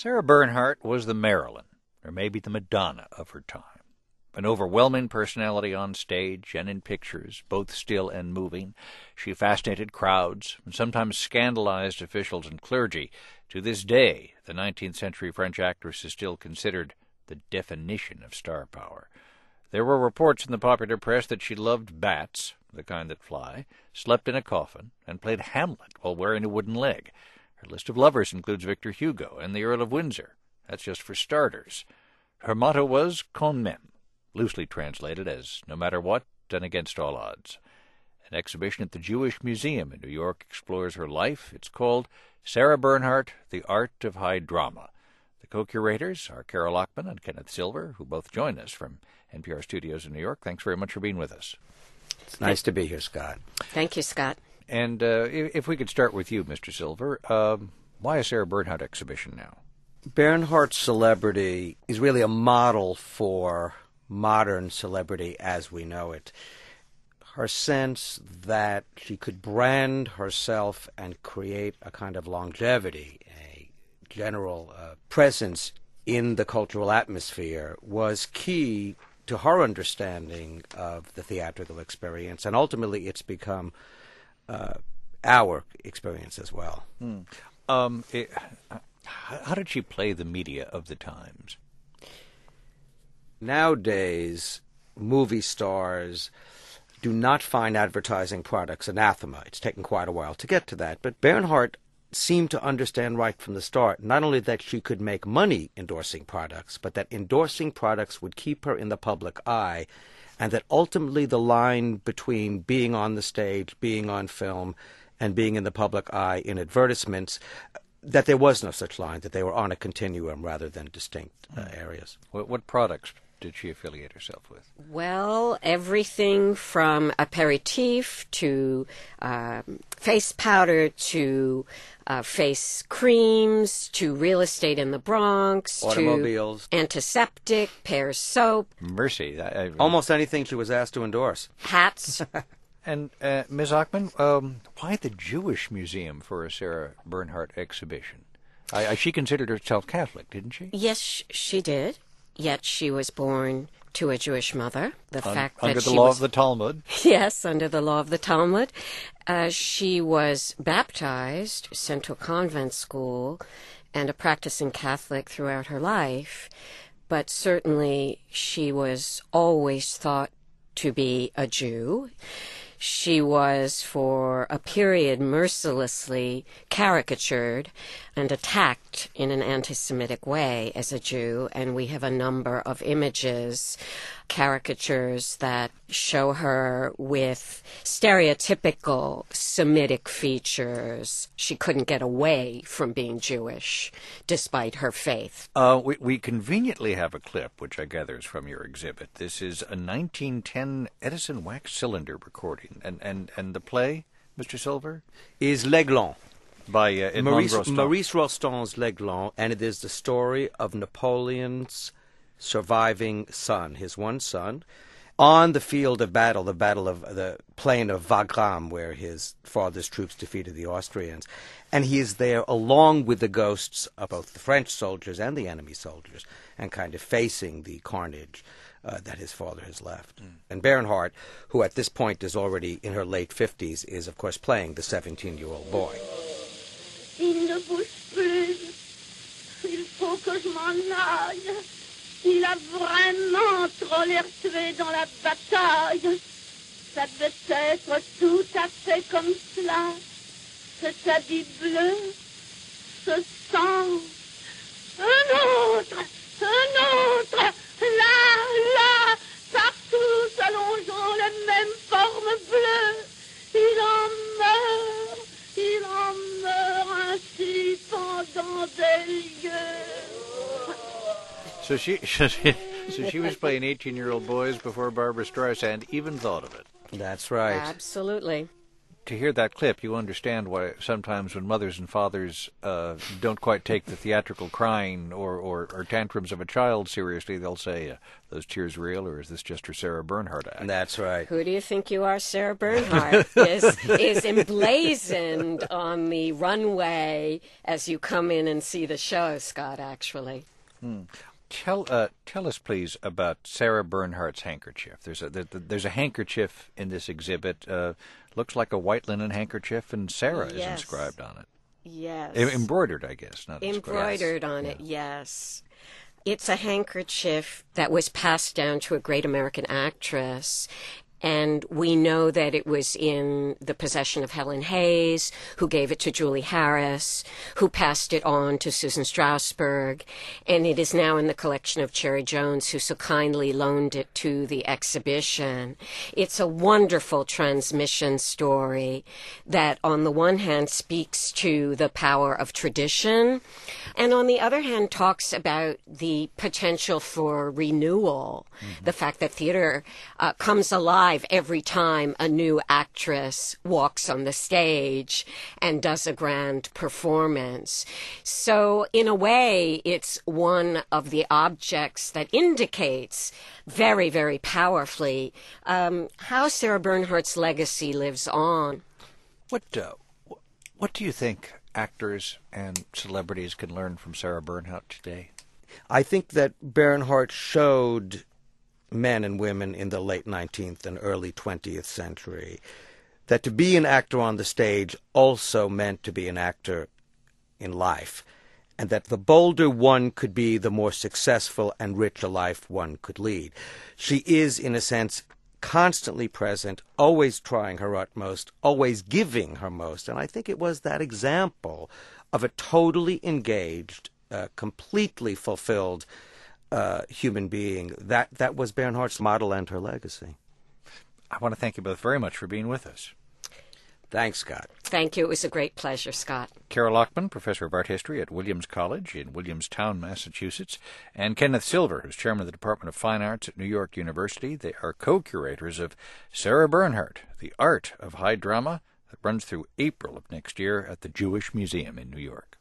Sarah Bernhardt was the Marilyn, or maybe the Madonna of her time. An overwhelming personality on stage and in pictures, both still and moving, she fascinated crowds and sometimes scandalized officials and clergy. To this day, the 19th century French actress is still considered the definition of star power. There were reports in the popular press that she loved bats, the kind that fly, slept in a coffin, and played Hamlet while wearing a wooden leg. Her list of lovers includes Victor Hugo and the Earl of Windsor. That's just for starters. Her motto was quand même, loosely translated as no matter what and against all odds. An exhibition at the Jewish Museum in New York explores her life. It's called Sarah Bernhardt, The Art of High Drama. The co-curators are Carol Ockman and Kenneth Silver, who both join us from NPR studios in New York. Thanks very much for being with us. It's nice to be here, Scott. Thank you, Scott. And if we could start with you, Mr. Silver, why a Sarah Bernhardt exhibition now? Bernhardt's celebrity is really a model for modern celebrity as we know it. Her sense that she could brand herself and create a kind of longevity, a general presence in the cultural atmosphere was key to her understanding of the theatrical experience, and ultimately it's become our experience as well. How did she play the media of the times? Nowadays, movie stars do not find advertising products anathema. It's taken quite a while to get to that. But Bernhardt seemed to understand right from the start, not only that she could make money endorsing products, but that endorsing products would keep her in the public eye, and that ultimately the line between being on the stage, being on film, and being in the public eye in advertisements, that there was no such line, that they were on a continuum rather than distinct areas. What products did she affiliate herself with? Well, everything from aperitif to face powder to face creams to real estate in the Bronx automobiles, to antiseptic, Pears soap. Mercy. Almost anything she was asked to endorse. Hats. And Ms. Ockman, why the Jewish Museum for a Sarah Bernhardt exhibition? She considered herself Catholic, didn't she? Yes, she did. Yet she was born to a Jewish mother. Under the law of the Talmud. Yes, under the law of the Talmud. She was baptized, sent to a convent school, and a practicing Catholic throughout her life. But certainly she was always thought to be a Jew. She was, for a period, mercilessly caricatured and attacked in an anti-Semitic way as a Jew, and we have a number of images, caricatures that show her with stereotypical Semitic features. She couldn't get away from being Jewish, despite her faith. We conveniently have a clip, which I gather is from your exhibit. This is a 1910 Edison wax cylinder recording. And the play, Mr. Silver? Is L'Aiglon. By Maurice Rostand. Maurice Rostand's L'Aiglon, and it is the story of Napoleon's surviving son, his one son, on the field of battle, the plain of Wagram, where his father's troops defeated the Austrians. And he is there along with the ghosts of both the French soldiers and the enemy soldiers, and kind of facing the carnage that his father has left. And Bernhardt, who at this point is already in her late 50s, is, of course, playing the 17-year-old boy. Il ne bouge plus. Il faut que je m'en aille. Il a vraiment trop l'air tué dans la bataille. Ça devait être tout à fait comme cela. Cet habit bleu, ce sang. Un autre, là, partout s'allongeant la même forme bleue. Il en meurt ainsi pendant des lieues. So she was playing 18-year-old boys before Barbra Streisand even thought of it. That's right. Absolutely. to hear that clip, you understand why sometimes when mothers and fathers don't quite take the theatrical crying or tantrums of a child seriously, they'll say, those tears real, or is this just her Sarah Bernhardt act? That's right. Who do you think you are? Sarah Bernhardt is emblazoned on the runway as you come in and see the show, Scott, actually. Tell us, please, about Sarah Bernhardt's handkerchief. There's a handkerchief in this exhibit. Looks like a white linen handkerchief, and Sarah is inscribed on it. Yes. Embroidered, I guess, not inscribed. Embroidered on it, yes. It's a handkerchief that was passed down to a great American actress. And we know that it was in the possession of Helen Hayes, who gave it to Julie Harris, who passed it on to Susan Strasberg. And it is now in the collection of Cherry Jones, who so kindly loaned it to the exhibition. It's a wonderful transmission story that, on the one hand, speaks to the power of tradition, and on the other hand, talks about the potential for renewal, the fact that theater comes alive every time a new actress walks on the stage and does a grand performance. So in a way, it's one of the objects that indicates very, very powerfully how Sarah Bernhardt's legacy lives on. What do you think actors and celebrities can learn from Sarah Bernhardt today? I think that Bernhardt showed men and women in the late 19th and early 20th century that to be an actor on the stage also meant to be an actor in life, and that the bolder one could be, the more successful and rich a life one could lead. She is, in a sense, constantly present, always trying her utmost, always giving her most, and I think it was that example of a totally engaged, completely fulfilled human being. That was Bernhardt's model and her legacy. I want to thank you both very much for being with us. Thanks, Scott. Thank you. It was a great pleasure, Scott. Carol Lockman, Professor of Art History at Williams College in Williamstown, Massachusetts, and Kenneth Silver, who's Chairman of the Department of Fine Arts at New York University. They are co-curators of Sarah Bernhardt, The Art of High Drama, that runs through April of next year at the Jewish Museum in New York.